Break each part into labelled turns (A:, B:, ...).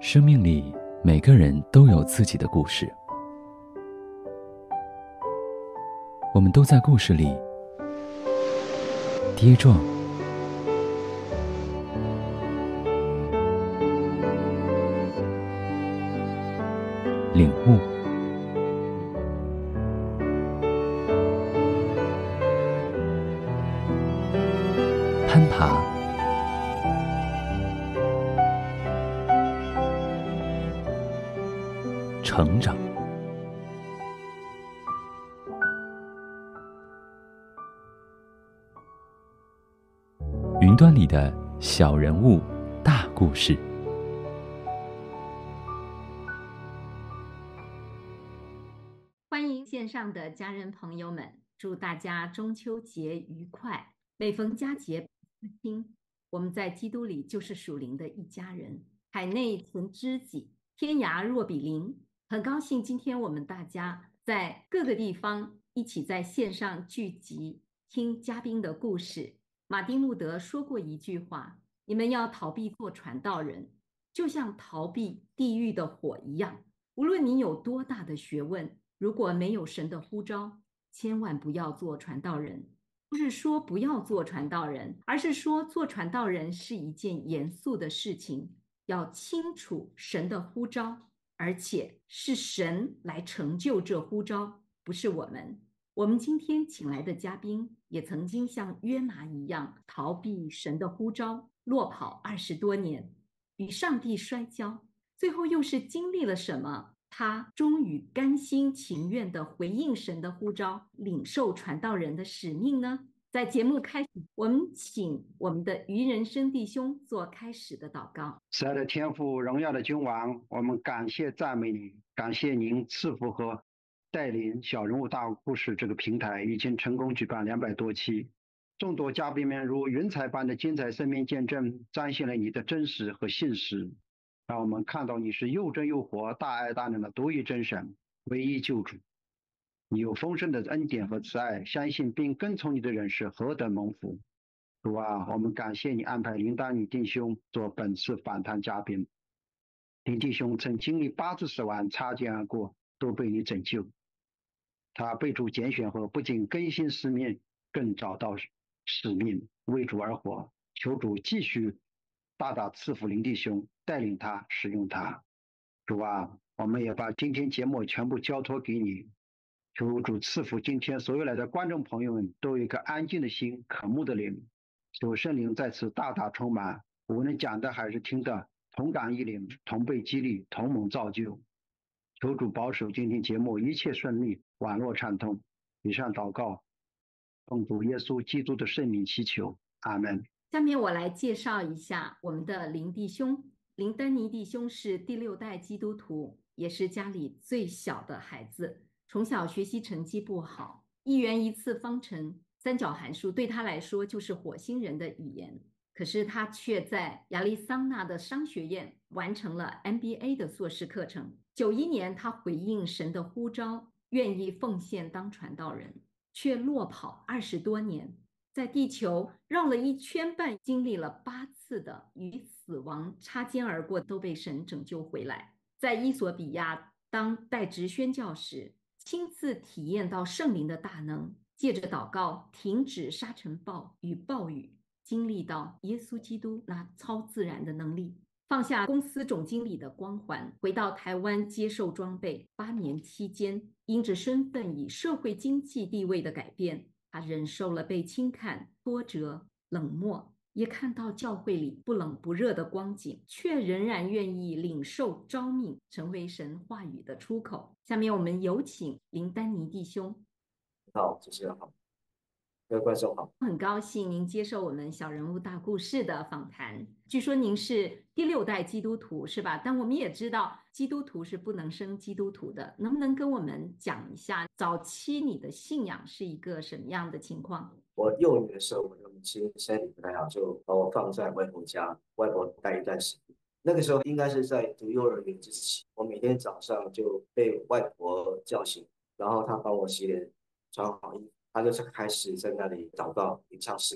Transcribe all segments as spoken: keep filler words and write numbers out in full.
A: 生命里每个人都有自己的故事，我们都在故事里跌撞、领悟、攀爬、成长。云端里的小人物，大故事。
B: 欢迎线上的家人朋友们，祝大家中秋节愉快。每逢佳节听，我们在基督里就是属灵的一家人，海内存知己，天涯若比邻。很高兴今天我们大家在各个地方一起在线上聚集，听嘉宾的故事。马丁路德说过一句话：你们要逃避做传道人，就像逃避地狱的火一样。无论你有多大的学问，如果没有神的呼召，千万不要做传道人。不是说不要做传道人，而是说做传道人是一件严肃的事情，要清楚神的呼召，而且是神来成就这呼召，不是我们。我们今天请来的嘉宾也曾经像约拿一样逃避神的呼召，落跑二十多年，与上帝摔跤，最后又是经历了什么？他终于甘心情愿地回应神的呼召，领受传道人的使命呢？在节目开始，我们请我们的于人生弟兄做开始的祷告。
C: 慈爱的天父，荣耀的君王，我们感谢赞美你，感谢您赐福和带领小人物大故事这个平台已经成功举办两百多期，众多嘉宾们如云彩般的精彩生命见证，彰显了你的真实和信实，让我们看到你是又真又活、大爱大能的独一真神，唯一救主。你有丰盛的恩典和慈爱，相信并跟从你的人是何等蒙福。主啊，我们感谢你安排林丹女弟兄做本次访谈嘉宾。林弟兄曾经历八次死亡，擦肩而过，都被你拯救。他被主拣选后，不仅更新使命，更找到使命，为主而活。求主继续大大赐福林弟兄，带领他，使用他。主啊，我们也把今天节目全部交托给你。求主赐福今天所有来的观众朋友们都有一个安静的心，渴慕的灵。求圣灵在此大大充满，无论讲的还是听的，同感一灵，同被激励，同盟造就。求主保守今天节目一切顺利，网络畅通。以上祷告，奉主耶稣基督的圣名祈求，阿门。
B: 下面我来介绍一下我们的林弟兄。林丹尼弟兄是第六代基督徒，也是家里最小的孩子，从小学习成绩不好，一元一次方程、三角函数对他来说就是火星人的语言。可是他却在亚利桑那的商学院完成了 M B A 的硕士课程。九一年，他回应神的呼召，愿意奉献当传道人，却落跑二十多年，在地球绕了一圈半，经历了八次的与死亡擦肩而过，都被神拯救回来。在伊索比亚当代职宣教时，亲自体验到圣灵的大能，借着祷告停止沙尘暴与暴雨，经历到耶稣基督那超自然的能力，放下公司总经理的光环，回到台湾接受装备。八年期间，因着身份与社会经济地位的改变，他忍受了被轻看、挫折、冷漠，也看到教会里不冷不热的光景，却仍然愿意领受召命，成为神话语的出口。下面我们有请林丹尼弟兄。
D: 好，主持人好，各位观众好。
B: 很高兴您接受我们小人物大故事的访谈。据说您是第六代基督徒是吧？但我们也知道基督徒是不能生基督徒的，能不能跟我们讲一下早期你的信仰是一个什么样的情况？
D: 我幼年的时候，我的母亲身体不太好，就把我放在外婆家，外婆带一段时间。那个时候应该是在读幼儿园之前，我每天早上就被外婆叫醒，然后她帮我洗脸、穿好衣服，她就是开始在那里祷告、吟唱诗歌。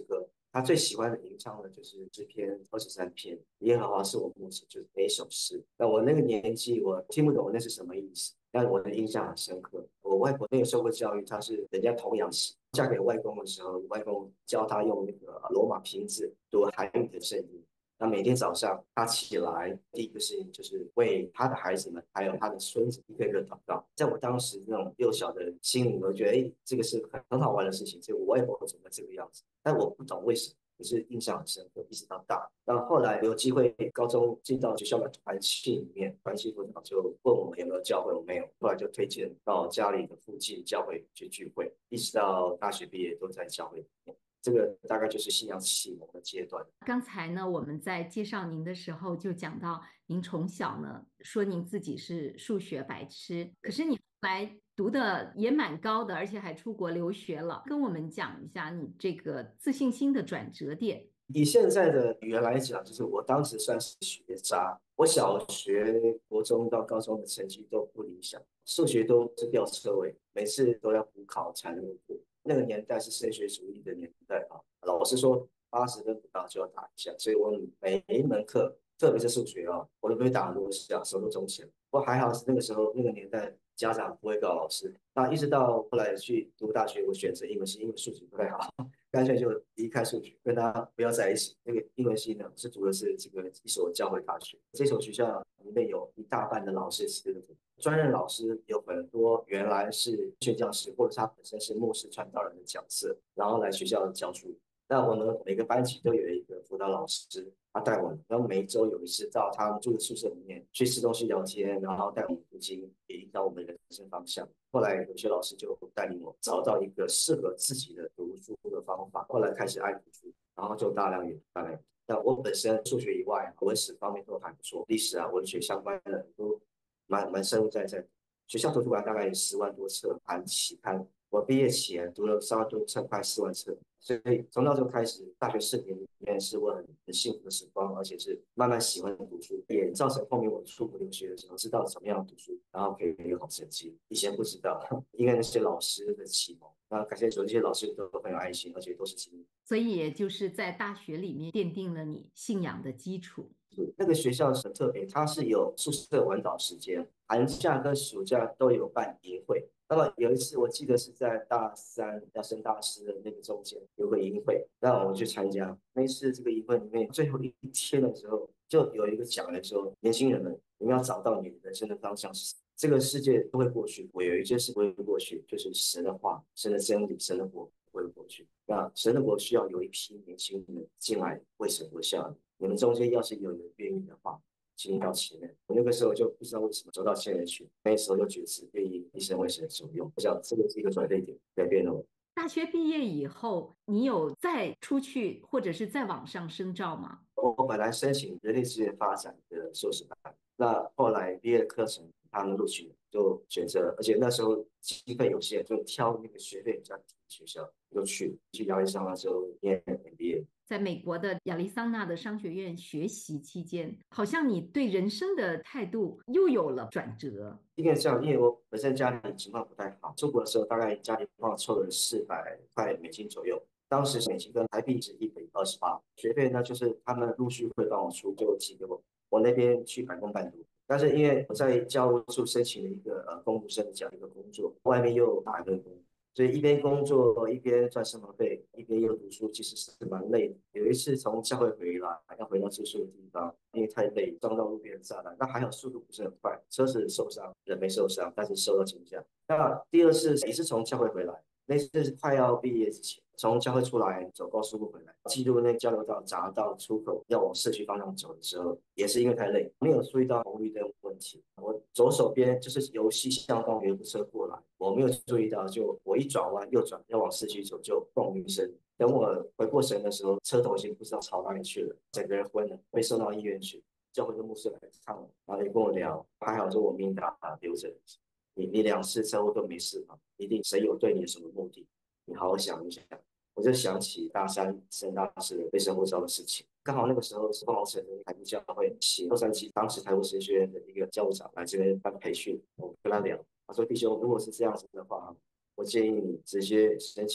D: 他最喜欢的吟唱的就是诗篇二十三篇，耶和华是我牧者，就是那一首诗。那我那个年纪，我听不懂那是什么意思，但我的印象很深刻。我外婆没有受过教育，她是人家童养媳，嫁给外公的时候，外公教她用那个罗马拼字读韩语的圣经。那每天早上他起来，第一个事情就是为他的孩子们，还有他的孙子一个一个祷告。在我当时那种幼小的心里，我觉得，哎，这个是很很好玩的事情，这个我外婆怎么这个样子？但我不懂为什么，可是印象很深刻，一直到大。到后来有机会，高中进到学校的团契里面，团契辅导就问我们有没有教会，我没有，后来就推荐到家里的附近教会去聚会，一直到大学毕业都在教会里面。这个大概就是信仰启蒙的阶段。
B: 刚才呢，我们在介绍您的时候就讲到，您从小呢说您自己是数学白痴，可是你后来读的也蛮高的，而且还出国留学了，跟我们讲一下你这个自信心的转折点。
D: 以现在的语言来讲，就是我当时算是学渣，我小学、国中到高中的成绩都不理想，数学都是吊车尾，每次都要补考才能过。那个年代是升学主义的年代啊，老师说八十分不到就要打一下，所以我每一门课，特别是数学啊，我都被打很多下，手都肿起来。不过还好是那个时候那个年代家长不会告老师，那一直到后来去读大学，我选择英文系，因为数学不太好。干脆就离开数学，跟他不要在一起。那个英文系呢，是读的是这个一所教会大学，这所学校里面有一大半的老师是专任老师，有很多原来是宣教师，或者他本身是牧师传道人的角色，然后来学校教书。那我们每个班级都有一个辅导老师，他带我们，然后每一周有一次到他们住的宿舍里面去吃东西聊天，然后带我们读经，也引导我们人生方向。后来有些老师就带领我找到一个适合自己的读书的方法，后来开始爱读书，然后就大量阅读，大量阅读。那我本身数学以外，文史方面都还不错，历史啊、文学相关的都蛮蛮深入在在。学校图书馆大概有十万多册，含期刊。我毕业前读了三万多册，快四万册。所以从那时候开始，大学四年里面是我很很幸福的时光，而且是慢慢喜欢读书，也造成后面我出国留学的时候知道怎么样读书，然后可以有好成绩。以前不知道，因为那些老师的启蒙。那感谢主，这些老师都很有爱心，而且都是精英。
B: 所以也就是在大学里面奠定了你信仰的基础。
D: 那个学校很特别，它是有宿舍晚岛时间，寒假跟暑假都有办营会。那么有一次，我记得是在大三要升大四的那个中间有个营会，让我去参加。那一次这个营会里面最后一天的时候，就有一个讲来说，年轻人们，你们要找到你人生的方向是什么？这个世界都会过去，我有一件事不会过去，就是神的话、神的真理、神的国不会过去。那神的国需要有一批年轻人进来为神活下。你们中间要是有人愿意的话，请到前面。我那个时候就不知道为什么走到前面去，那时候就觉得愿意一生为神所用。我想这个是一个转捩点，改变了我。
B: 大学毕业以后，你有再出去或者是再往上深造吗？
D: 我本来申请人力资源发展的硕士班，那后来毕业的课程他们录取，就选择，而且那时候经费有限，就挑那个学费比较低的学校，就去去亚利桑那州念 M B A。
B: 在美国的亚利桑那的商学院学习期间，好像你对人生的态度又有了转折。
D: 因为这样，因为我本身家里情况不太好，出国的时候大概家里帮我凑了四百块美金左右。当时美金跟台币是一比二十八，学费呢就是他们陆续会帮我出，就寄给我，我那边去半工半读。但是因为我在教务处申请了一个呃公务生的这样一个工作，外面又打一份工，所以一边工作一边赚生活费，一边又读书，其实是蛮累的。有一次从教会回来，要回到住宿的地方，因为太累，撞到路边的栅栏。那还好速度不是很快，车子受伤，人没受伤，但是受到惊吓。那第二次也是从教会回来，那次是快要毕业之前，从教会出来走高速路回来，进入那交流道匝道出口要往社区方向走的时候，也是因为太累，没有注意到红绿灯问题。我左手边就是由西向东有一部车过来，我没有注意到，就我一转弯右转要往市区走，就嘣一声。等我回过神的时候，车头已经不知道朝哪里去了，整个人昏了，被送到医院去。教会的牧师来看我，然后也跟我聊，还好说我命大留着，你你两次车祸都没事嘛，一定神有对你有什么目的，你好好想一想。我就想起大三升大四的被神呼召的事情，刚好那个时候是凤凰城的台北教会写洛杉矶当时台湾神学院的一个教务长来这边办培训，我跟他聊，他说弟兄，如果是这样子的话，我建议你直接申请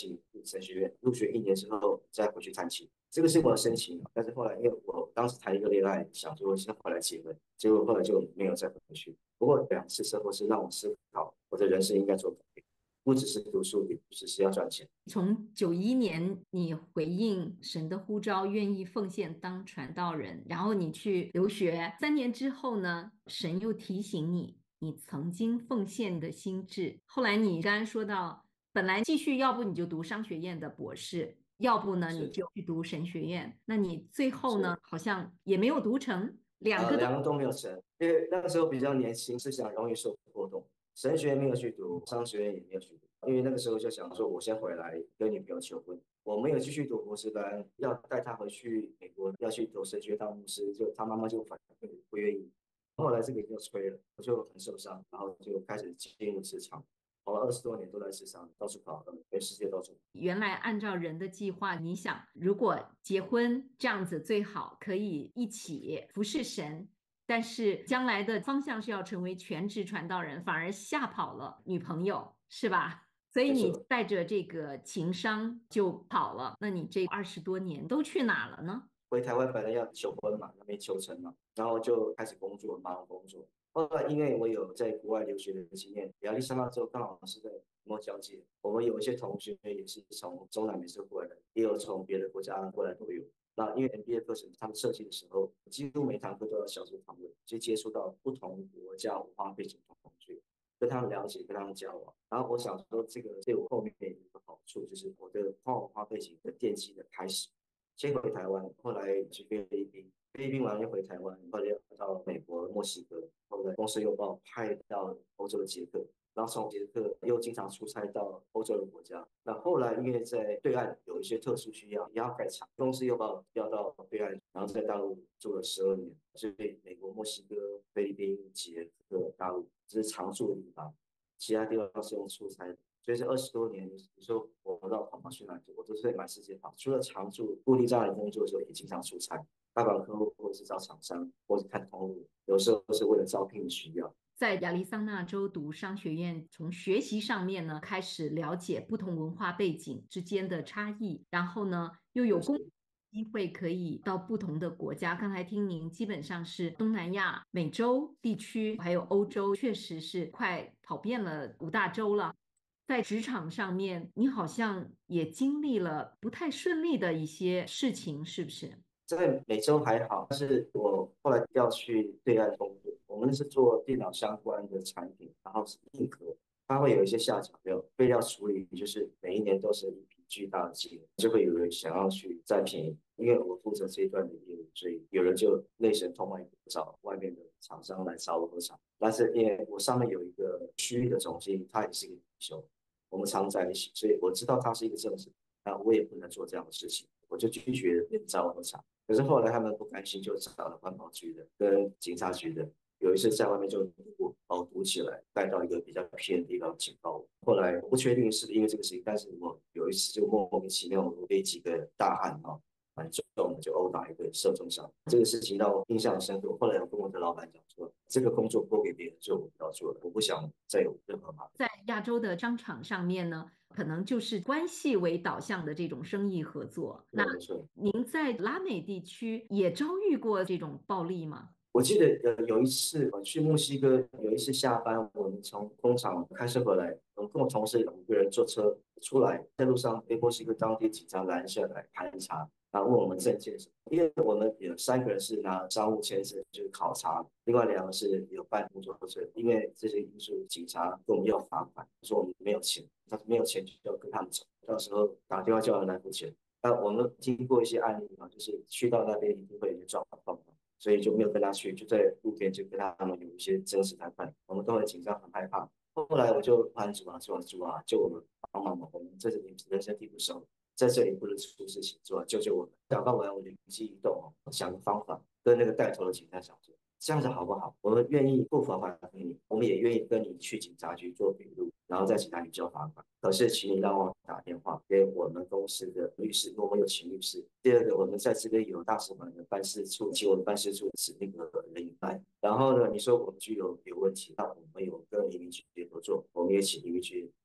D: 神学院，入学一年之后再回去探亲。这个是我的申请，但是后来因为我当时谈一个恋爱，想说先回来结婚，结果后来就没有再回去。不过两次车祸是让我思考我的人生应该做改变，不只是读书，也不只是要赚钱。
B: 从九一年你回应神的呼召，愿意奉献当传道人，然后你去留学，三年之后呢，神又提醒你，你曾经奉献的心志。后来你刚刚说到，本来继续，要不你就读商学院的博士，要不呢你就去读神学院，那你最后呢好像也没有读成，两个都、
D: 呃、两个都没有成，因为那个时候比较年轻，思想容易受波动。神学院没有去读，商学院也没有去读，因为那个时候就想说，我先回来跟女朋友求婚。我没有继续读博士班，要带她回去美国，要去读神学当牧师，就她妈妈就反对，不愿意。后来这个就吹了，我就很受伤，然后就开始进入职场。跑了二十多年都在职场，到处跑，全世界到处。
B: 原来按照人的计划，你想如果结婚这样子最好，可以一起服侍神，但是将来的方向是要成为全职传道人，反而吓跑了女朋友，是吧？所以你带着这个情伤就跑了。那你这二十多年都去哪了呢？
D: 回台湾本来要求婚嘛，没求成嘛，然后就开始工作，忙工作。后来因为我有在国外留学的经验，亚利桑那州刚好是在摩交界，我们有一些同学也是从中南美洲过来的，也有从别的国家过来都有。那因为 M B A 课程他们设计的时候，几乎每堂课都要小组讨论，就接触到不同国家文化背景的同学，跟他们了解，跟他们交往。然后我想说，这个对我后面有一个好处，就是我的文化背景的奠基的开始。先回台湾，后来去菲律宾，菲律宾完又回台湾，后来又到美国、墨西哥，后来公司又把我派到欧洲的捷克，然后从捷克又经常出差到欧洲的国家。那后来因为在对岸有一些特殊需要，也要盖厂，公司又把我调到对岸，然后在大陆住了十二年，所以美国、墨西哥、菲律宾、捷克、大陆这是常住的地方，其他地方是用出差的。所以这二十多年，你说我绕跑跑去哪里，我都是在满世界跑。除了常驻固定这样的工作的时候，也经常出差，拜访客户，或者是找厂商，或者看通路。有时候是为了招聘的需要。
B: 在亚利桑那州读商学院，从学习上面呢，开始了解不同文化背景之间的差异，然后呢，又有工机会可以到不同的国家。刚才听您基本上是东南亚、美洲地区，还有欧洲，确实是快跑遍了五大洲了。在职场上面，你好像也经历了不太顺利的一些事情，是不是？
D: 在美洲还好，但是我后来调去对岸工作，我们是做电脑相关的产品，然后是硬壳，它会有一些下脚料，备料处理，就是每一年都是一笔巨大的金额，就会有人想要去占便宜。因为我负责这一段的业务，所以有人就内神通外找外面的厂商来找我合厂。但是因为我上面有一个区域的总经理，他也是一个领袖，我们常在一起，所以我知道他是一个正直，那我也不能做这样的事情，我就拒绝人找我合厂。可是后来他们不甘心，就找了环保局的跟警察局的。有一次在外面就把我堵起来，带到一个比较偏的地方警告我。后来我不确定是不是因为这个事情，但是我有一次就莫名其妙，我被几个大汉啊蛮重的就殴打一个受重伤。这个事情让我印象深刻。后来我跟我的老板讲说，这个工作拨给别人做，我不要做了，我不想再有任何麻烦。
B: 在亚洲的商场上面呢，可能就是关系为导向的这种生意合作。那您在拉美地区也遭遇过这种暴力吗？
D: 我记得呃有一次我去墨西哥，有一次下班，我们从工厂开车回来，我跟我同事五个人坐车出来，在路上被墨西哥当地警察拦下来盘查，然后问我们证件什么。因为我们有三个人是拿商务签证就是考察，另外两个是有办工作证。因为这些因素，警察跟我们要罚款，说我们没有钱，他说没有钱就要跟他们走，到时候打电话叫他来付钱。那我们听过一些案例啊，就是去到那边一定会有一些状况。所以就没有跟他去，就在路边就跟他们有一些真实谈判，我们都很紧张很害怕。后来我就喊主啊主啊主啊，救我们帮忙吧，我们这里人生地不熟，在这里不能出事情，主啊救救我们。祷告完我灵机一动，想个方法跟那个带头的警察讲说，这样子好不好？我们愿意付罚款给你，我们也愿意跟你去警察局做笔录，然后在警察局交罚款。可是请你让我打电话给我们公司的律师，因为我们有请律师。第二个，我们在这边有大使馆的办事处，请我们办事处指那个人员来。然后呢，你说我们具有有问题，那我们有跟移民局合作，我们也请移民局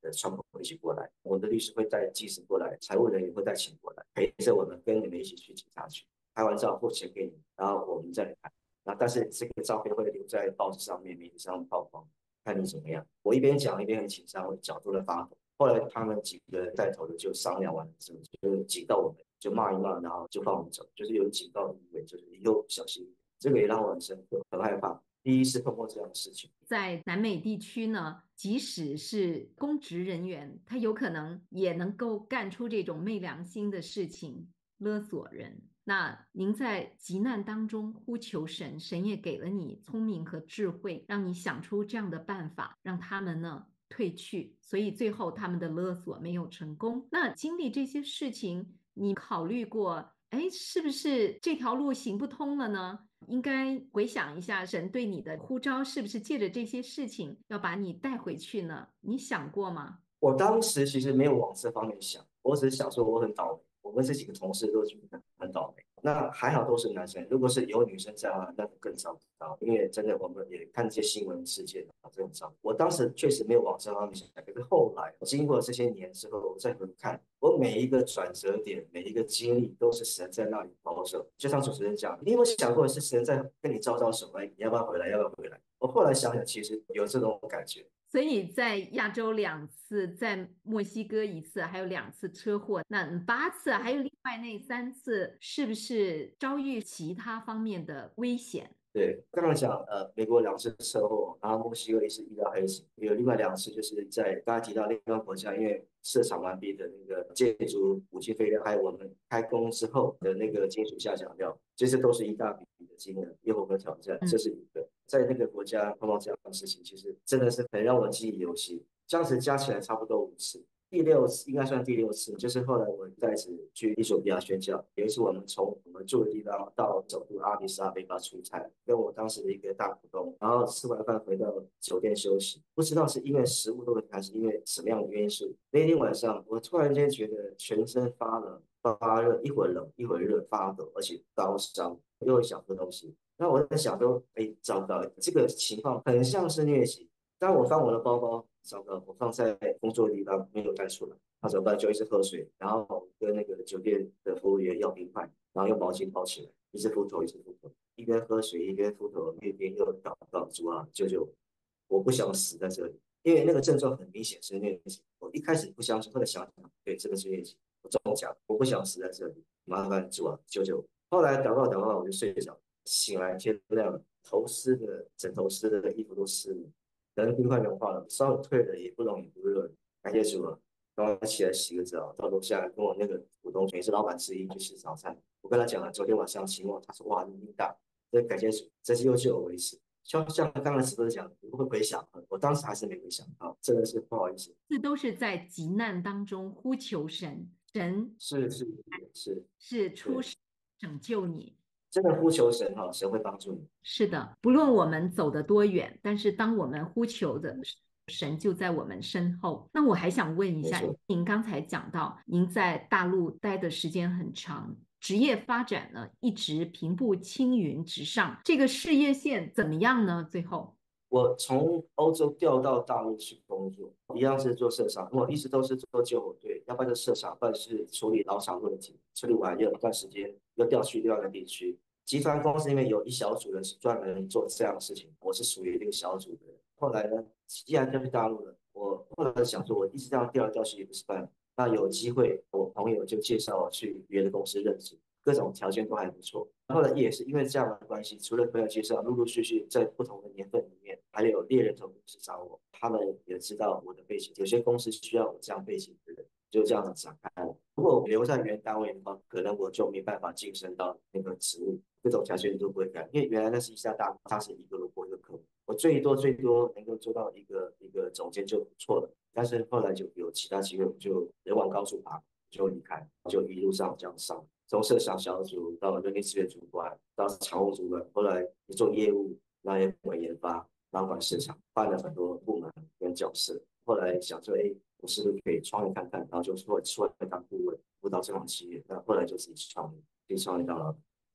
D: 的窗口一起过来，我们的律师会带技师过来，财务人员会带钱过来，陪着我们跟你们一起去警察局拍完照付钱给你，然后我们再来谈。那但是这个照片会留在报纸上面、媒体上曝光，看你怎么样。我一边讲一边很紧张，脚都在发抖。后来他们几个带头的就商量完了之后，就警告我们，就骂一骂，然后就放我们走，就是有警告的意味，就是以后小心一点。这个也让我很深刻，很害怕。第一次碰过这样的事情。
B: 在南美地区呢，即使是公职人员，他有可能也能够干出这种昧良心的事情，勒索人。那您在急难当中呼求神，神也给了你聪明和智慧，让你想出这样的办法，让他们呢退去，所以最后他们的勒索没有成功。那经历这些事情，你考虑过，哎，是不是这条路行不通了呢？应该回想一下，神对你的呼召是不是借着这些事情要把你带回去呢？你想过吗？
D: 我当时其实没有往这方面想，我只是想说我很倒霉，我们这几个同事都觉得很倒霉。那还好都是男生，如果是有女生在的话，那就更糟糕。因为真的我们也看这些新闻事件啊，这种糟。我当时确实没有往这方面想，可是后来经过这些年之后，我再回看，我每一个转折点，每一个经历都是神在那里保守。就像主持人讲，你有没有想过是神在跟你招招手，哎，你要不要回来？要不要回来？我后来想想，其实有这种感觉。
B: 所以在亚洲两次，在墨西哥一次，还有两次车祸，那八次，还有另外那三次，是不是遭遇其他方面的危险？
D: 对，刚刚讲呃，美国两次车祸，然后墨西哥一次遇到黑警，有另外两次就是在刚才提到另外国家，因为设厂完毕的那个建筑五金废料，还有我们开工之后的那个金属下脚料，这些都是一大笔的金额，业务和挑战，这是一个。在那个国家碰到这样的事情，其实真的是很让我记忆犹新。这样子加起来差不多五次。第六次应该算第六次，就是后来我再次去伊索比亚宣教。有一次我们从我们住的地方到首都阿迪斯阿贝巴出差，跟我当时的一个大股东，然后吃完饭回到酒店休息，不知道是因为食物的问题还是因为什么样的因素。那天晚上我突然间觉得全身发冷、发热，一会儿冷一会儿热，发抖，而且高烧，又想喝东西。那我在想说，哎，糟糕，这个情况很像是疟疾。当我翻我的包包，糟糕，我放在工作的地方没有带出来，那怎么办？就一直喝水，然后跟那个酒店的服务员要冰块，然后用毛巾包起来，一直敷头，一直敷头，一边喝水一边敷头，一边又祷告主啊，救救我！我不想死在这里，因为那个症状很明显是疟疾。我一开始不相信，后来想想，对，这个是疟疾，我中奖，我不想死在这里，麻烦主啊，救救我！后来祷告祷告，我就睡着，醒来天亮了，头湿的，枕头湿的，衣服都湿了。可能冰块融化了，稍微退了也不冷也不热，感谢主了。然后起来洗个澡，到楼下跟我那个股东也是老板之一去吃早餐。我跟他讲了昨天晚上情况，他说哇，你命大，这感谢主，这是又救我为止。像像刚才石头讲，你会不会想？我当时还是没有想到，真的是不好意思。
B: 这都是在急难当中呼求神，神
D: 是是是
B: 是出手拯救你。
D: 真的呼求神哈，神会帮助你。
B: 是的，不论我们走得多远，但是当我们呼求的神就在我们身后。那我还想问一下，您刚才讲到您在大陆待的时间很长，职业发展呢一直平步青云直上，这个事业线怎么样呢？最后，
D: 我从欧洲调到大陆去工作，一样是做社长，我一直都是做救火队，要不然就社长，不然是处理劳场问题，处理完有一段时间又调去另外一个地区。集团公司里面有一小组人是专门做这样的事情，我是属于那个小组的人。后来呢，既然调去大陆了，我后来想说，我一直这样调来调去也不是办法。那有机会，我朋友就介绍我去别的公司任职，各种条件都还不错。后来也是因为这样的关系，除了朋友介绍，陆陆续续在不同的年份里面，还有猎人头公司找我，他们也知道我的背景，有些公司需要我这样背景的人，就这样子展开了。如果我留在原单位的话，可能我就没办法晋升到那个职务，各种条件都不会改，因为原来那是一家大，它是一个萝卜一个坑，我最多最多能够做到一个一个总监就不错了。但是后来就有其他机会，我就人往高处爬，就离开，就一路上这样上，从设想小组到人力资源主管，到常务主管，后来做业务，然后也管研发，然后管市场，换了很多部门跟角色。后来想说，哎，我是不是可以创业看看？然后就出来出来当顾问，辅导这种企业。那后来就自己创业，自己创业到了。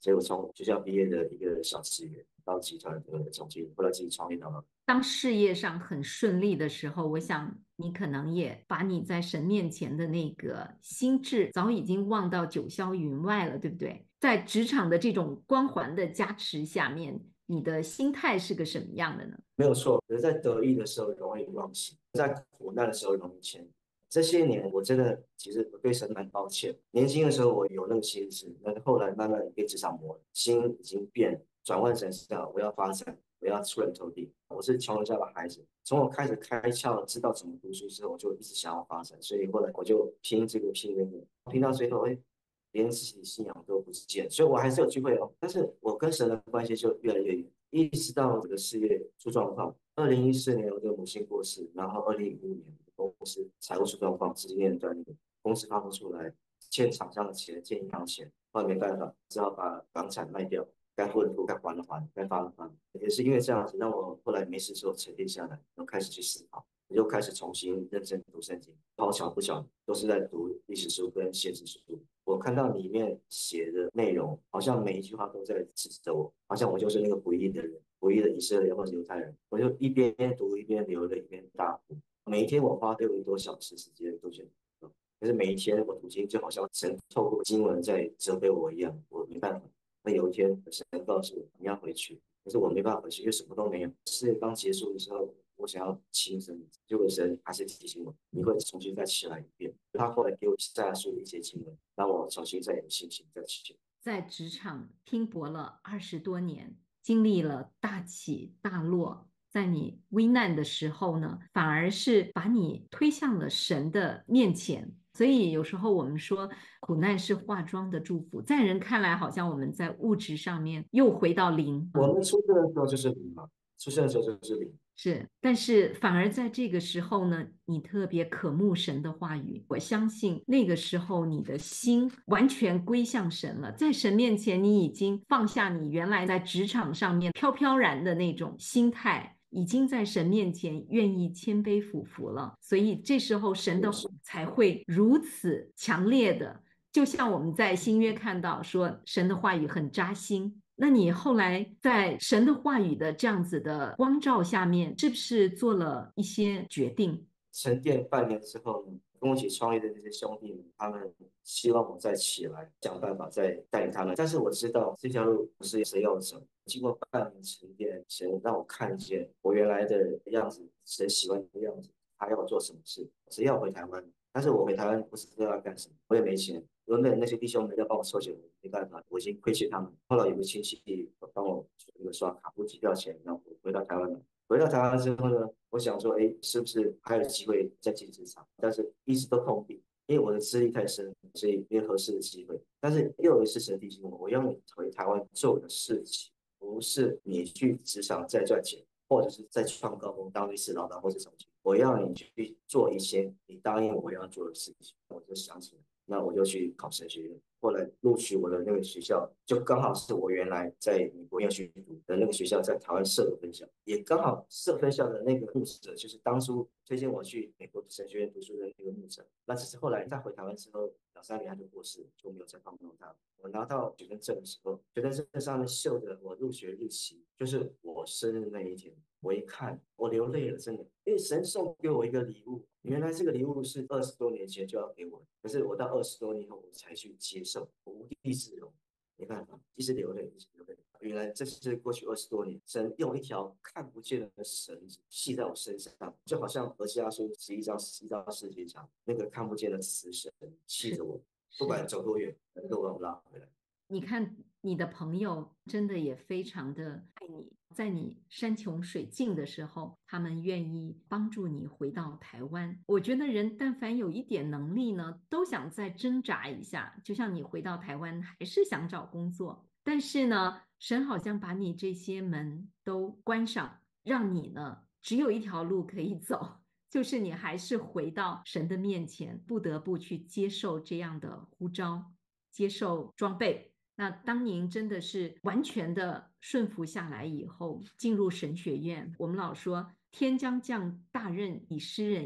D: 所以我从学校毕业的一个小职员到集团的总经理，后来自己创业到了。
B: 当事业上很顺利的时候，我想你可能也把你在神面前的那个心智早已经忘到九霄云外了，对不对？在职场的这种光环的加持下面，你的心态是个什么样的呢？
D: 没有错，可是在得意的时候容易忘形，在苦难的时候容易谦。这些年我真的其实我对神蛮抱歉。年轻的时候我有那个心思，但是后来慢慢被职场磨，心已经变了，转换成是我要发展，我要出人头地。我是穷人家的孩子，从我开始开窍，知道怎么读书之后，我就一直想要发展，所以后来我就拼这个拼那个，拼到最后，哎，连自己信仰都不见，所以我还是有机会哦。但是我跟神的关系就越来越远，一直到我的事业出状况。二零一四年我的母亲过世，然后二零一五年公司财务出状况，资金链断裂，公司发不出来，欠厂商的钱，欠银行钱，后来没办法，只好把房产卖掉，该付的付，该还的还，该发的发。也是因为这样子，让我后来没事之后沉淀下来，然后开始去思考，我就开始重新认真读圣经，好巧不巧，都是在读历史书跟先知书。我看到里面写的内容，好像每一句话都在指责我，好像我就是那个不义的人，不义的以色列人或者犹太人。我就一边读一边流泪，一边大哭。每一天我花六个多小时时间都去读，可是每一天我读经就好像神透过经文在责备我一样，我没办法。那有一天神告诉我你要回去，可是我没办法回去，因为什么都没有。事业刚结束的时候，我想要轻生，结果神还是提醒我，你会重新再起来一遍。他后来给我下述一些经文，让我重新再有信心再起。
B: 在职场拼搏了二十多年，经历了大起大落，在你危难的时候呢，反而是把你推向了神的面前。所以有时候我们说，苦难是化妆的祝福，在人看来，好像我们在物质上面又回到零。
D: 我们出生的时候就是零嘛，出生的时候就是零。
B: 是，但是反而在这个时候呢，你特别渴慕神的话语。我相信那个时候你的心完全归向神了，在神面前，你已经放下你原来在职场上面飘飘然的那种心态，已经在神面前愿意谦卑俯伏了。所以这时候神的话才会如此强烈的，就像我们在新约看到说，神的话语很扎心。那你后来在神的话语的这样子的光照下面，是不是做了一些决定？
D: 沉淀半年之后呢，跟我一起创业的这些兄弟们，他们希望我再起来，想办法再带领他们。但是我知道这条路不是谁要走。经过半年沉淀，神让我看见我原来的样子，神喜欢的样子，他要我做什么事，只要回台湾。但是我回台湾不是知道要干什么，我也没钱。原本那些弟兄们要帮我收钱，没办法，我已经亏欠他们。后来有个亲戚帮我那个刷卡付机票钱，然后回到台湾了。回到台湾之后呢，我想说，哎，是不是还有机会再进职场？但是一直都碰壁，因为我的资历太深，所以没有合适的机会。但是又有一次神提醒我，我要你回台湾做的事情，不是你去职场再赚钱，或者是再创高峰当律师、老板或者总经理。我要你去做一些你答应我要做的事情。我就想起来，那我就去考神学院。后来录取我的那个学校，就刚好是我原来在美国要去读的那个学校，在台湾设的分校，也刚好设分校的那个牧者，就是当初推荐我去美国神学院读书的那个牧者。那只是后来他回台湾之后两三年他就过世，就没有再帮助他。我拿到学生证的时候，学生证上面绣的我入学日期，就是我生日那一天。我一看，我流泪了，真的，因为神送给我一个礼物，原来这个礼物是二十多年前就要给我，可是我到二十多年后我才去接受，我无地自容，没办法，一直流泪，一直流泪。原来这是过去二十多年，神用一条看不见的绳子系在我身上，就好像何西阿书十一章十一到十节讲，那个看不见的死神系着我，不管走多远，能够把我拉回来。
B: 你看，你的朋友真的也非常的爱你，在你山穷水尽的时候，他们愿意帮助你回到台湾。我觉得人但凡有一点能力呢，都想再挣扎一下。就像你回到台湾，还是想找工作，但是呢，神好像把你这些门都关上，让你呢只有一条路可以走。就是你还是回到神的面前，不得不去接受这样的呼召，接受装备。那当您真的是完全的顺服下来以后，进入神学院，我们老说天将降大任以师人也，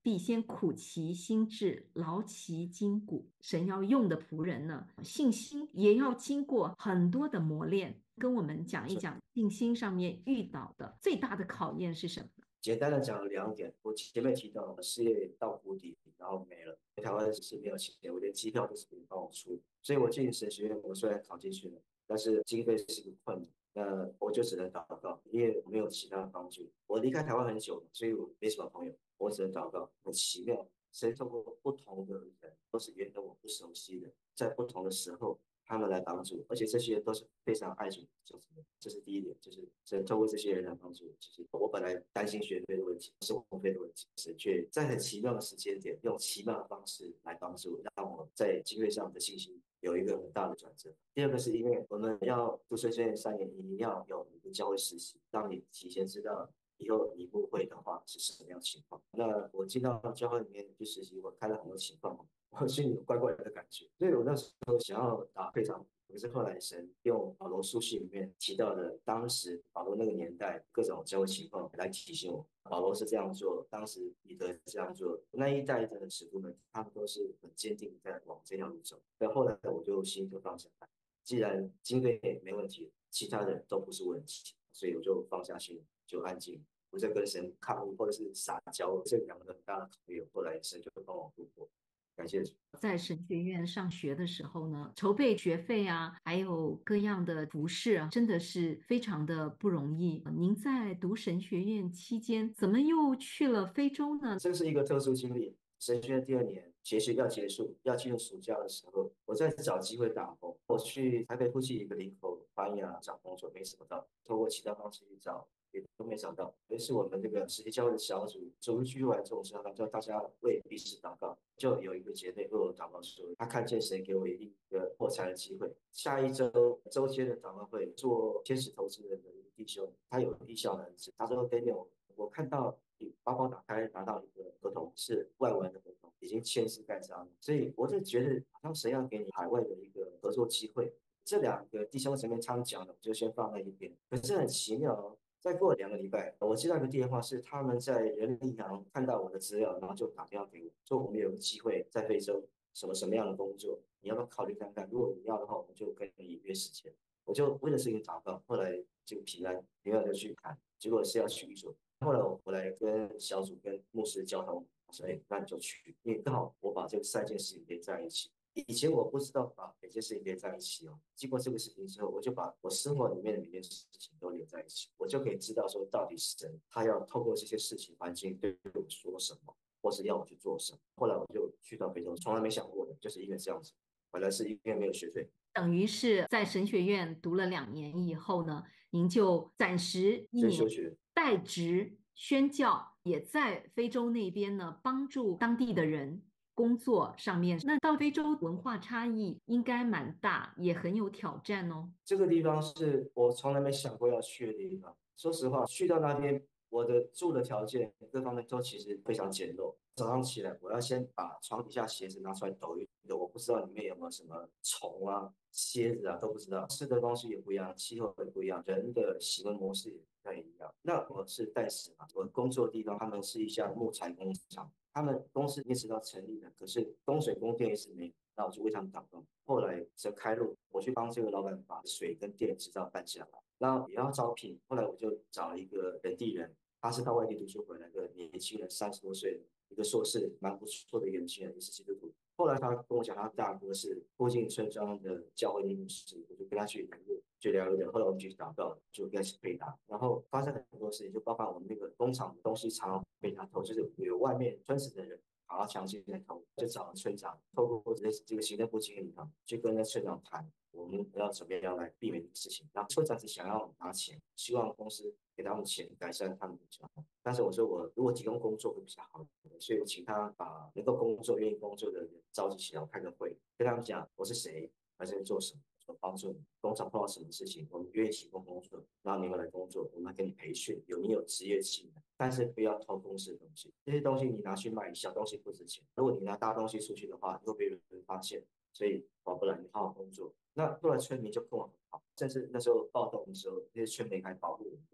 B: 必先苦其心志，劳其筋骨。神要用的仆人呢，信心也要经过很多的磨练。跟我们讲一讲信心上面遇到的最大的考验是什么呢？
D: 简单的讲了两点，我前面提到事业到谷底，然后没了，台湾是没有钱，我连机票都是别人帮我出，所以我进神学院，我虽然考进去了，但是经费是个困难。那我就只能祷告，因为我没有其他的帮助。我离开台湾很久，所以我没什么朋友，我只能祷告。很奇妙，神透过不同的人，都是原本我不熟悉的，在不同的时候，他们来帮助，而且这些人都是非常爱主的，这是第一点，就是神透过这些人来帮助。就是我本来担心学费的问题、生活费的问题，神却在很奇妙的时间点，用奇妙的方式来帮助，让我在经费上的信心有一个很大的转折。第二个是因为我们要读神学院三年，你要有一个教会实习，让你提前知道以后你入会的话是什么样的情况。那我进到教会里面去实习，我看了很多情况，我心里有怪怪的感觉，所以我那时候想要打退堂鼓。可是后来神用保罗书信里面提到的当时保罗那个年代各种教会情况来提醒我，保罗是这样做，当时彼得这样做，那一代的使徒们他们都是很坚定在往这条路走。但后来我就心就放下来，既然经费没问题，其他的都不是问题，所以我就放下心，就安静，不再跟神抗议或者是撒娇，这两个很大的考验。后来神就会帮我度过。感谢主。
B: 在神学院上学的时候呢，筹备学费啊，还有各样的服饰啊，真的是非常的不容易。您在读神学院期间，怎么又去了非洲呢？
D: 这是一个特殊经历。神学院第二年学习要结束，要进入暑假的时候，我在找机会打工。我去台北附近一个林口翻译啊找工作，没找到，透过其他方式去找，也都没找到。于是我们这个实际教会的小组组织聚会这种时候，叫大家为彼此祷告。就有一个姐妹为我祷告说，她看见神给我一个破财的机会。下一周周间的祷告会，做天使投资人的一个弟兄，他有异象的恩赐，他说 Daniel， 我看到你包包打开拿到一个合同，是外文的合同，已经签字盖章了，所以我就觉得好像神要给你海外的一个合作机会。这两个弟兄前面常讲的，我就先放在一边。可是很奇妙哦，再过两个礼拜，我接到一个电话，是他们在人力银行看到我的资料，然后就打电话给我，说我们有个机会在非洲，什么什么样的工作，你要不要考虑看看？如果你要的话，我们就跟你约时间。我就为了事情祷告，后来就平安平安的去谈，结果是要去一所。后来我回来跟小组跟牧师交通，所以那你就去，因为刚好我把这三件事情连在一起。以前我不知道把每件事情连在一起哦，经过这个事情之后，我就把我生活里面的每件事情都连在一起，我就可以知道说到底神他要透过这些事情环境对我说什么，或是要我去做什么。后来我就去到非洲，从来没想过的，就是因为这样子。本来是因为没有学费，
B: 等于是在神学院读了两年以后呢，您就暂时一年
D: 休学。
B: 代职宣教，也在非洲那边呢帮助当地的人工作上面。那到非洲文化差异应该蛮大，也很有挑战哦。
D: 这个地方是我从来没想过要去的地方。说实话，去到那边，我的住的条件各方面都其实非常简陋。早上起来，我要先把床底下鞋子拿出来抖一抖，我不知道里面有没有什么虫啊、蝎子啊，都不知道。吃的东西也不一样，气候也不一样，人的行为模式也不太一样。那我是代使嘛，我工作的地方他们是一家木材工厂，他们公司也知道成立的，可是供水供电一直没有。那我就为他们祷告。后来则开路，我去帮这个老板把水跟电执照办下来。然后也要招聘，后来我就找了一个本地人，他是到外地读书回来的年轻人，三十多岁的一个硕士，蛮不错的一个年轻人，也是基督徒。后来他跟我讲，他大哥是附近村庄的教会的牧师，我就跟他去联络，就聊一聊。后来我们就去祷告，就开始配搭，然后发生很多事情，就包括我们那个工厂的东西常常被他偷，就是有外面村子的人把他强行在偷，就找了村长，透过这这个行政部经理啊，去跟那村长谈，我们要怎么样来避免这个事情。然后村长只想要拿钱，希望公司给他们钱改善他们的情况。但是我说我如果提供工作会比较好，所以我请他把能够工作、愿意工作的人召集起来，我开个会，跟他们讲我是谁，而且做什么，说帮助你。工厂碰到什么事情，我们愿意提供工作，让你们来工作，我们给你培训，有你有职业技能，但是不要偷公司的东西。这些东西你拿去卖，小东西不值钱。如果你拿大东西出去的话，会被人发现，所以划不来。你好好工作。那后来村民就跟我很好，甚至那时候暴动的时候，那些村民还保护我们。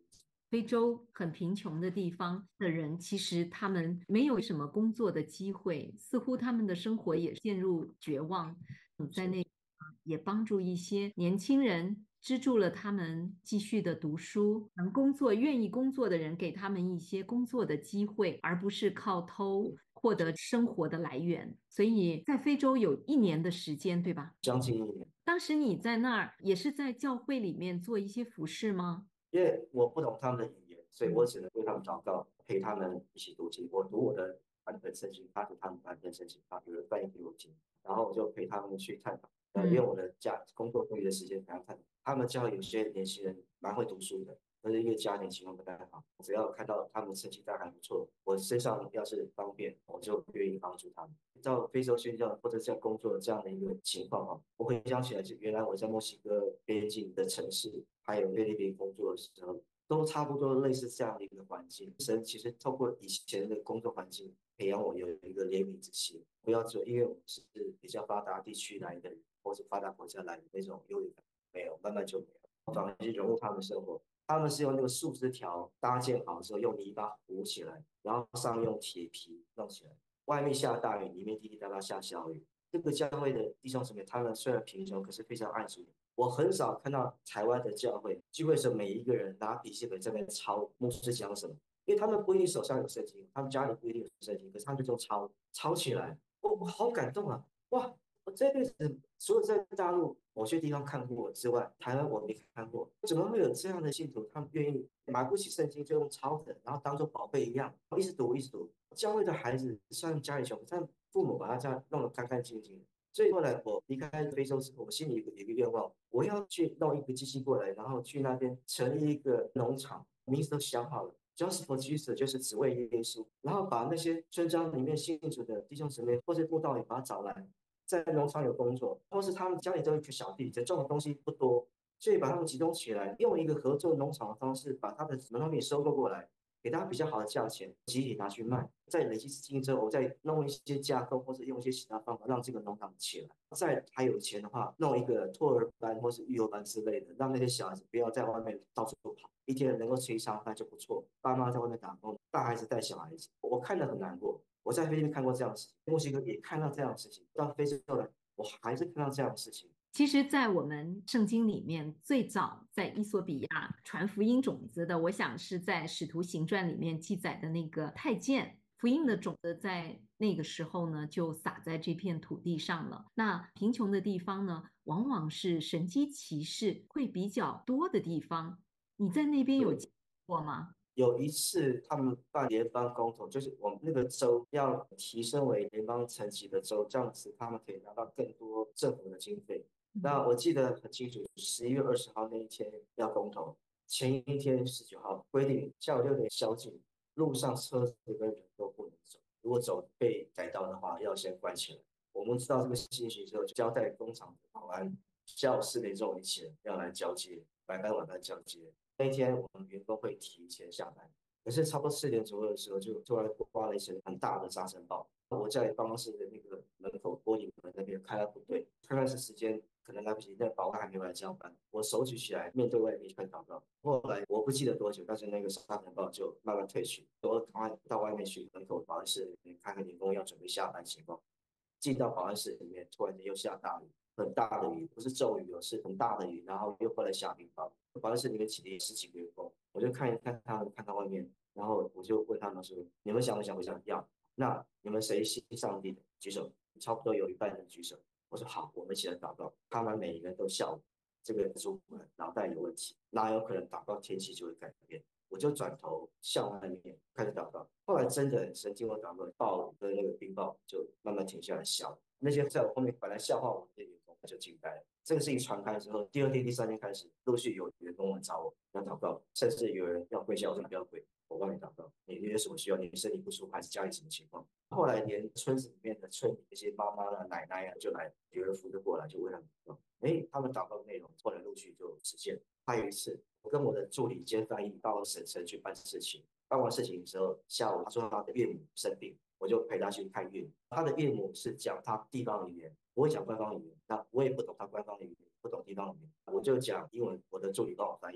B: 非洲很贫穷的地方的人，其实他们没有什么工作的机会，似乎他们的生活也陷入绝望。你在那也帮助一些年轻人，资助了他们继续的读书，能工作、愿意工作的人，给他们一些工作的机会，而不是靠偷获得生活的来源。所以在非洲有一年的时间，对吧？
D: 将近一年。
B: 当时你在那儿也是在教会里面做一些服事吗？
D: 因为我不懂他们的语言，所以我只能为他们祷告，陪他们一起读经。我读我的版本圣经，他读他们版本圣经，他有人翻译给我听，然后我就陪他们去探讨。呃，
B: 嗯
D: 用我的家工作多余的时间陪他们探讨。他们教会有些年轻人蛮会读书的，但是因为家庭情况不太好，只要看到他们成绩单还不错，我身上要是方便，我就愿意帮助他们。到非洲宣教或者在工作这样的一个情况哈，我回想起来，就原来我在墨西哥边境的城市，还有菲律宾工作的时候，都差不多类似这样的一个环境。神其实透过以前的工作环境，培养我有一个怜悯之心，不要说因为我们是比较发达地区来的人，或者发达国家来的那种优越感，没有，慢慢就没有，反而去融入他们生活。他们是用那个树枝条搭建好之后，用泥巴糊起来，然后上面用铁皮弄起来。外面下大雨，里面滴滴答答下小雨。这个教会的弟兄姊妹，他们虽然贫穷，可是非常爱主。我很少看到台湾的教会聚会时，每一个人拿笔记本在那边抄牧师讲什么，因为他们不一定手上有圣经，他们家里不一定有圣经，可是他们就抄抄起来。我我好感动啊！哇，我这辈子除了在大陆某些地方看过之外，台湾我没看过，怎么会有这样的信徒？他们愿意买不起圣经就用抄的，然后当做宝贝一样，一直读一直读。教会的孩子虽然家里穷，但父母把他这样弄得干干净净的。所以后来我离开非洲之后，我心里有个有个愿望，我要去弄一个机器过来，然后去那边成立一个农场，名字都想好了。Just for Jesus 就是只为耶稣，然后把那些村庄里面信主的弟兄姊妹或是布道友把他找来，在农场有工作，或是他们家里都有一个小地，这种的东西不多，所以把他们集中起来，用一个合作农场的方式，把他的农产品收购过来，给他比较好的价钱，集体拿去卖。在累积资金之后，我再弄一些架构，或是用一些其他方法，让这个农场起来。再还有钱的话，弄一个托儿班或是育幼班之类的，让那些小孩子不要在外面到处跑，一天能够吃一餐饭就不错。爸妈在外面打工，大孩子带小孩子，我看得很难过。我在菲律宾看过这样的事情，墨西哥也看到这样的事情，到非洲来，我还是看到这样的事情。
B: 其实，在我们圣经里面，最早在伊索比亚传福音种子的，我想是在《使徒行传》里面记载的那个太监，福音的种子在那个时候呢，就撒在这片土地上了。那贫穷的地方呢，往往是神迹奇事会比较多的地方。你在那边有经历过吗？
D: 有一次，他们办联邦公投，就是我们那个州要提升为联邦层级的州，这样子他们可以拿到更多政府的经费。那我记得很清楚，十一月二十号那一天要公投，前一天十九号规定下午六点宵禁，路上车子跟人都不能走，如果走被逮到的话，要先关起来。我们知道这个信息之后，就交代工厂的保安、教室内众一起人要来交接，白班晚班交接。那一天我们员工会提前下班，可是差不多四点左右的时候，就突然刮了一层很大的沙尘暴。我在办公室的那个门口玻璃门那边看到不对，看看是时间可能来不及，那保安还没有来交班。我手举起来面对外面去看祷告。后来我不记得多久，但是那个沙尘暴就慢慢退去。我赶快到外面去门口保安室里面看看员工要准备下班情况。进到保安室里面，突然间又下大雨，很大的雨，不是骤雨哦，是很大的雨，然后又过来下冰雹。保安室里面挤了十几个员工，我就看一看他们，看到外面，然后我就问他们说：“你们想不想回家？要？那你们谁信上帝的？举手。”差不多有一半人举手。我说好，我们一起来祷告。他们每一个人都笑我，这个主管脑袋有问题，哪有可能祷告天气就会改变？我就转头向外面开始祷告。后来真的神经我祷告，暴雨的那个冰雹就慢慢停下来消。那些在我后面本来笑话我的员工就惊呆了。这个事情传开之后，第二天、第三天开始，陆续有员工来找我要祷告，甚至有人要跪下，我说你不要跪，我帮你祷告。你有什么需要？你身体不舒服还是家里什么情况？后来连村子里面的村里那些妈妈啊、奶奶啊，就来有人扶着过来，就为他们祷告。哎，他们祷告的内容后来陆续就实现。还有一次，我跟我的助理兼翻译到省城去办事情，办完事情之后，下午他说他的岳母生病，我就陪他去看岳母。他的岳母是讲他地方语言，不会讲官方语言，那我也不懂他官方的语言，不懂地方语言，我就讲英文，我的助理帮我翻译。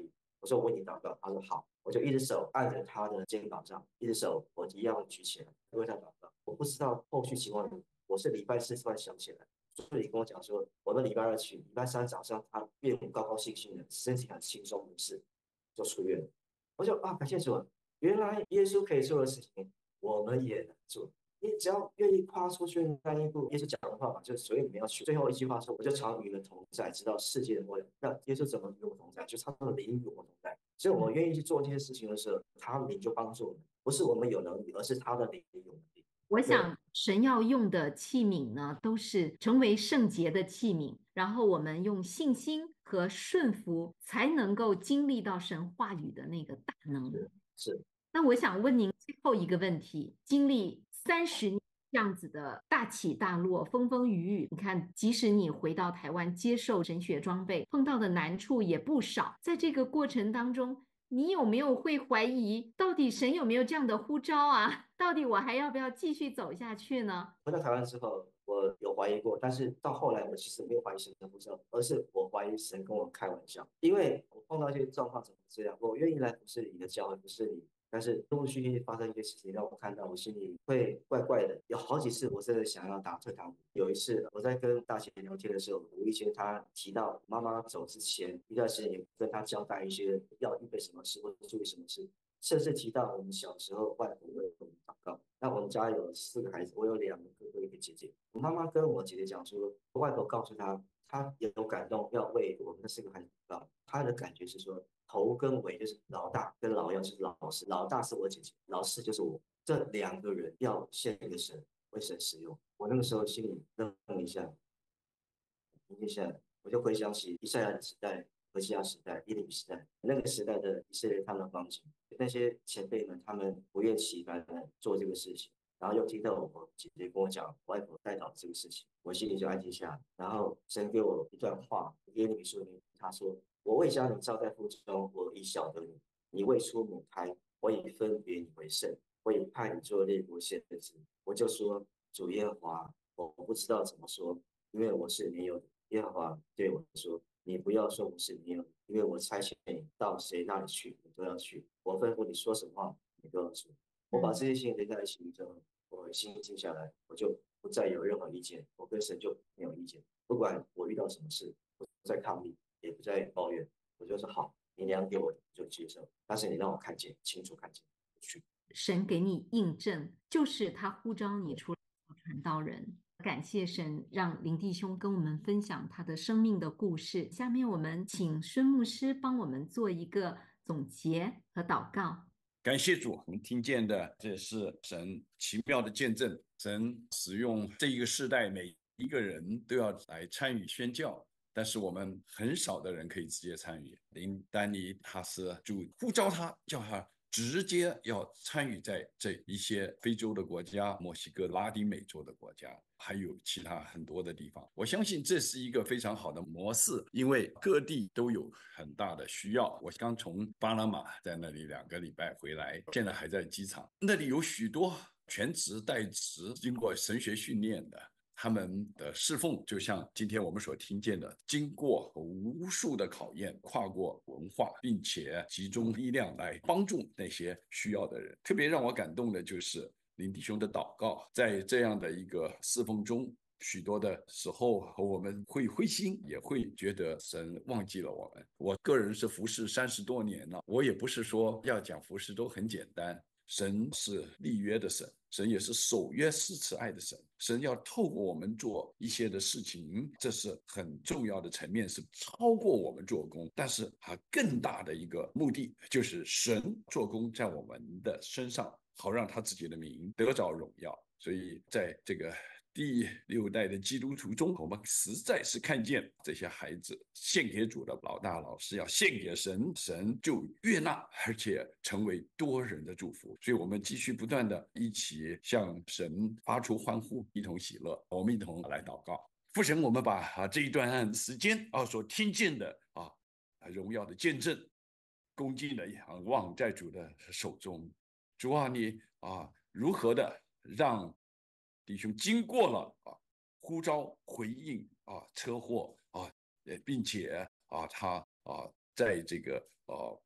D: 我说我为你祷告，他说好，我就一只手按着他的肩膀上，一只手我一样举起来为他祷告。我不知道后续情况，我是礼拜四突然想起来，助理跟我讲说，我们礼拜二去，礼拜三早上他岳母高高兴兴的，身体很轻松无事，就出院了。我就啊，感谢主，原来耶稣可以做的事情，我们也能做。你只要愿意跨出去那一步，耶稣讲的话嘛，就所以你们要去。最后一句话说，我就常与你们同在，直到世界的末了。那耶稣怎么与我同在？就他的灵与我同在。所以我们愿意去做这些事情的时候，他的灵就帮助我们，不是我们有能力，而是他的灵有能力。
B: 我想神要用的器皿呢，都是成为圣洁的器皿，然后我们用信心和顺服，才能够经历到神话语的那个大能。
D: 是是。
B: 那我想问您最后一个问题：经历三十年这样子的大起大落、风风雨雨，你看，即使你回到台湾接受神学装备，碰到的难处也不少。在这个过程当中，你有没有会怀疑，到底神有没有这样的呼召啊？到底我还要不要继续走下去呢？
D: 回到台湾之后，我有怀疑过，但是到后来，我其实没有怀疑神的呼召，而是我怀疑神跟我开玩笑，因为我碰到一些状况怎么这样，我愿意来服侍你的教会，服侍你。但是陆陆续续发生一些事情，让我看到我心里会怪怪的。有好几次，我真的想要打退堂鼓。有一次，我在跟大姐聊天的时候，无意间她提到妈妈走之前一段时间，也跟她交代一些要预备什么事或者注意什么事，甚至提到我们小时候外婆为我们祷告。那我们家有四个孩子，我有两个哥哥，一个姐姐。我妈妈跟我姐姐讲说，外婆告诉她，她也有感动，要为我们的四个孩子祷告。她的感觉是说，头跟尾就是老大跟老幺就是老四，老大是我姐姐，老四就是我，这两个人要献给神，为神使用。我那个时候心里愣一下，停一下，我就回想起以赛亚的时代、何西阿时代、耶利米时代，那个时代的以色列他们的光景，那些前辈们他们不厌其烦的做这个事情，然后又听到我姐姐跟我讲外婆带导这个事情，我心里就安静下来。然后神给我一段话，耶利米书里面他说：“我未将你造在腹中，我已晓得你；你未出母胎，我已分别你为圣，我已派你做列国先知。”我就说：“主耶和华，我不知道怎么说，因为我是没有的。”耶和华对我说：“你不要说我是没有的，因为我差遣你到谁那里去，你都要去。我吩咐你说什么话，你都要说。”我把这些事情连在一起之后，我心静下来，我就不再有任何意见，我跟神就没有意见。不管我遇到什么事，不再抗议，也不再抱怨，我就说好，你量给我的就接受，但是你让我看见，清楚看见，去。
B: 神给你印证，就是他呼召你出来做传道人。感谢神，让林弟兄跟我们分享他的生命的故事。下面我们请孙牧师帮我们做一个总结和祷告。
E: 感谢主，我们听见的这是神奇妙的见证。神使用这一个世代，每一个人都要来参与宣教，但是我们很少的人可以直接参与。林丹尼他是主呼召他，叫他直接要参与在这一些非洲的国家、墨西哥、拉丁美洲的国家，还有其他很多的地方。我相信这是一个非常好的模式，因为各地都有很大的需要。我刚从巴拿马在那里两个礼拜回来，现在还在机场，那里有许多全职代职经过神学训练的，他们的侍奉就像今天我们所听见的，经过无数的考验，跨过文化，并且集中力量来帮助那些需要的人。特别让我感动的就是林弟兄的祷告，在这样的一个侍奉中，许多的时候我们会灰心，也会觉得神忘记了我们。我个人是服侍三十多年了，我也不是说要讲服侍都很简单。神是立约的神，神也是守约施慈爱的神。神要透过我们做一些的事情，这是很重要的层面，是超过我们做工。但是它更大的一个目的，就是神做工在我们的身上，好让他自己的名得着荣耀。所以在这个第六代的基督徒中，我们实在是看见这些孩子献给主的老大老师要献给神，神就悦纳，而且成为多人的祝福。所以我们继续不断的一起向神发出欢呼，一同喜乐。我们一同来祷告。父神，我们把啊这一段时间啊所听见的啊荣耀的见证，恭敬的仰望在主的手中。主啊，你啊如何的让弟兄经过了啊呼召回应啊车祸啊，并且啊他啊在这个啊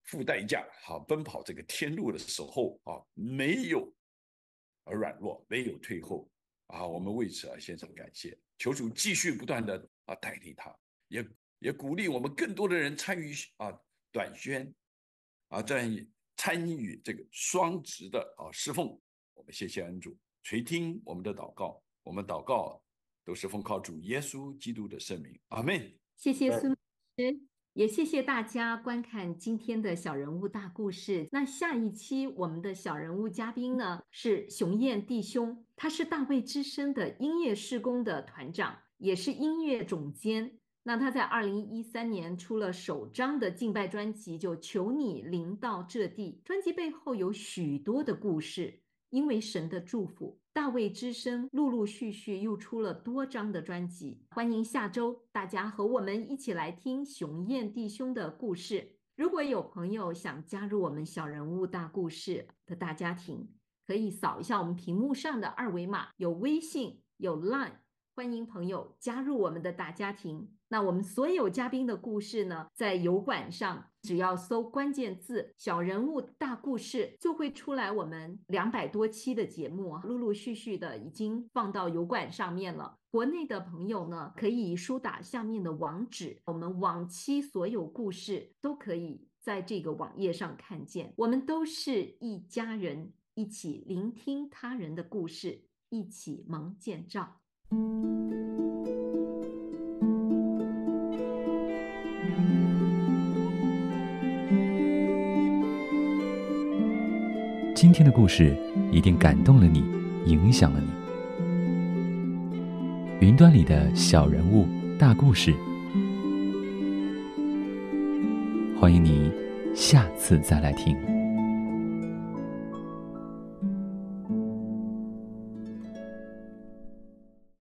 E: 付代价好奔跑这个天路的时候啊，没有而软弱，没有退后啊，我们为此而献上感谢。求主继续不断的啊带领他，也也鼓励我们更多的人参与啊短宣啊，在参与这个双职的啊侍奉。我们谢谢恩主垂听我们的祷告，我们祷告都是奉靠主耶稣基督的圣名，阿们。
B: 谢谢孙老师，也谢谢大家观看今天的小人物大故事。那下一期我们的小人物嘉宾呢是熊彦弟兄，他是大卫之声的音乐事工的团长，也是音乐总监。那他在二零一三年出了首张的敬拜专辑，就求你临到这地。专辑背后有许多的故事，因为神的祝福，大卫之声陆陆续续又出了多张的专辑。欢迎下周大家和我们一起来听熊彦弟兄的故事。如果有朋友想加入我们小人物大故事的大家庭，可以扫一下我们屏幕上的二维码，有微信，有 Line， 欢迎朋友加入我们的大家庭。那我们所有嘉宾的故事呢，在油管上只要搜关键字小人物大故事，就会出来我们两百多期的节目，陆陆续续的已经放到油管上面了。国内的朋友呢，可以输打下面的网址，我们往期所有故事都可以在这个网页上看见。我们都是一家人，一起聆听他人的故事，一起蒙见照。
A: 今天的故事一定感动了你，影响了你。云端里的小人物大故事，欢迎你下次再来听。